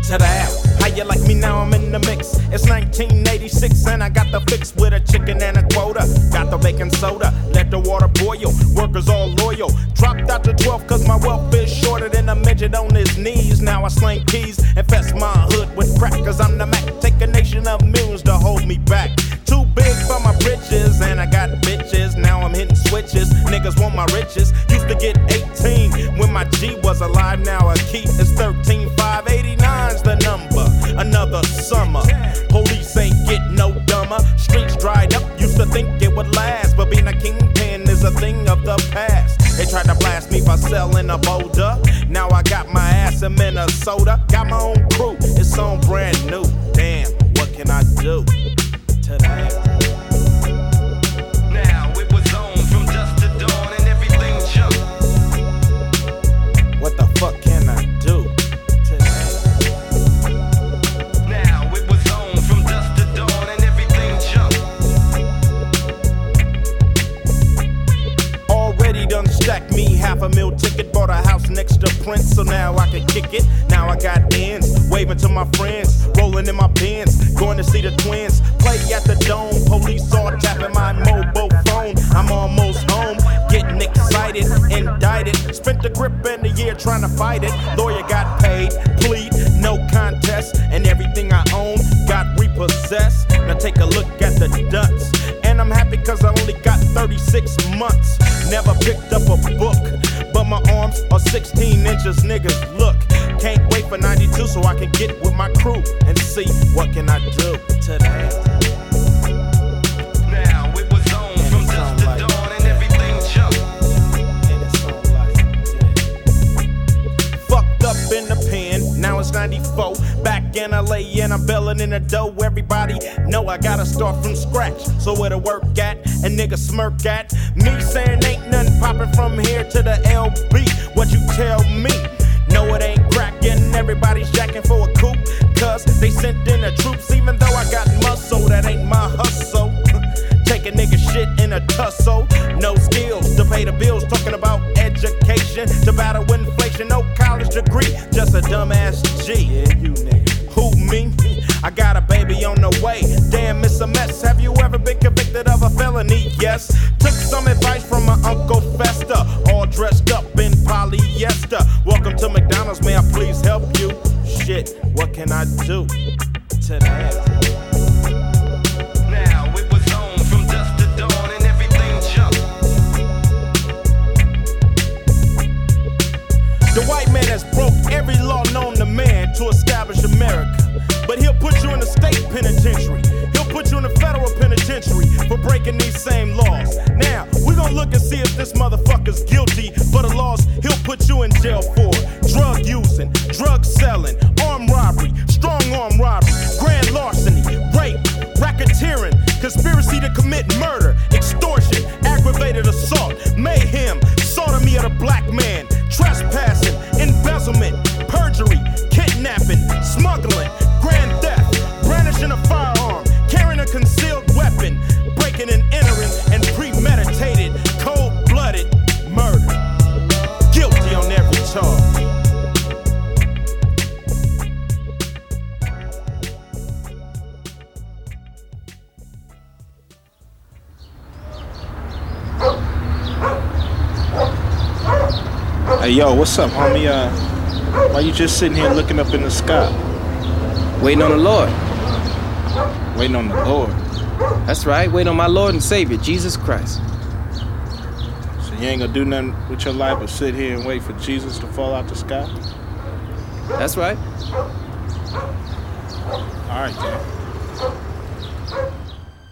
to the F. How you like me now? I'm in the mix. It's 1986 and I got the fix with a chicken and a quota. Got the baking soda, let the water boil. Workers all loyal. Dropped out to 12 cause my wealth is shorter than a midget on his knees. Now I slang keys, infest my hood with crack cause I'm the Mac. Take a nation of millions to hold me back. Too big for my britches and I got bitches. Now I'm hitting switches. Niggas want my riches. Used to get 18 when my G was alive. Now a key is 13. 589's the number. Another summer. Police ain't get no dumber. Streets dried up. Used to think it would last, but being a kingpin is a thing of the past. They tried to blast me for selling a boulder. Now I got my ass in Minnesota. Got my own crew. It's on brand new. Damn, what can I do to that? Now it was on from dusk to dawn and everything jumped. What the fuck can I do to that? Now it was on from dusk to dawn and everything jumped. Already done stacked me $500,000 ticket. Bought a house next to Prince, so now I can kick it. Now I got ends, waving to my friends, rolling in my Benz, going to see the twins. Play at the Dome, police all tapping my mobile phone. I'm almost home, getting excited, indicted. Spent the grip in the year trying to fight it. Lawyer got paid, plead, no contest, and everything I own got repossessed. Now take a look at the duts, and I'm happy cause I only got 36 months. Never picked up a book, but my arms are 16 inches, niggas, look. Can't wait for 92 so I can get with my crew and see what can I do to that. Now it was on from dusk to dawn and everything jumped. And it sound like fucked up in the pen, now it's 94. Back in LA and I'm belling in the dough. Everybody know I gotta start from scratch. So where to work at and niggas smirk at me saying ain't nothing popping from here to the LB. What you tell me? No, it ain't cracking. Everybody's jacking for a coupe, cause they sent in the troops. Even though I got muscle, that ain't my hustle. Take a nigga shit in a tussle. No skills to pay the bills. Talking about education to battle inflation. No college degree, just a dumbass G. Yeah, you nigga. Who, me? I got a baby on the way. Damn, it's a mess. Have you ever been convicted of a felony? Yes. Took some advice from my Uncle Fester. All dressed up in polyester. Welcome to McDonald's, may I please help you? Shit, what can I do to that? Now it was on from dusk to dawn and everything jumped. The white man has broke every law known to man to establish America. But he'll put you in a state penitentiary. He'll put you in a federal penitentiary for breaking these same laws. Now, we're gonna look and see if this motherfucker's guilty for the laws he'll put you in jail for. Drug using, drug selling, armed robbery, strong arm robbery, grand larceny, rape, racketeering, conspiracy to commit murder, extortion, aggravated assault, mayhem, sodomy of the black man, trespassing, embezzlement, perjury, kidnapping, smuggling, grand theft, brandishing a firearm, carrying a concealed weapon, breaking and entering, and premeditated, cold-blooded murder. Guilty on every charge. Hey, yo, what's up, homie? Why you just sitting here looking up in the sky? Waiting on the Lord. Waiting on the Lord. That's right, waiting on my Lord and Savior, Jesus Christ. So you ain't gonna do nothing with your life but sit here and wait for Jesus to fall out the sky? That's right. All right, then.